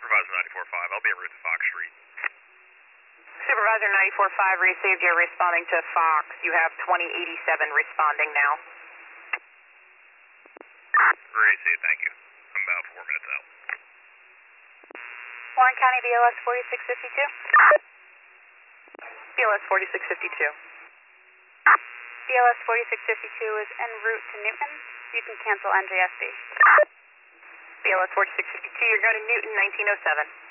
Supervisor 94.5. I'll be en route to Fox Street. Supervisor 94.5 received. You're responding to Fox. You have 2087 responding now. Received, thank you. I'm about 4 minutes out. Warren County BLS 4652. BLS 4652. BLS 4652 is en route to Newton. You can cancel NJSB. BLS 4652, you're going to Newton 1907.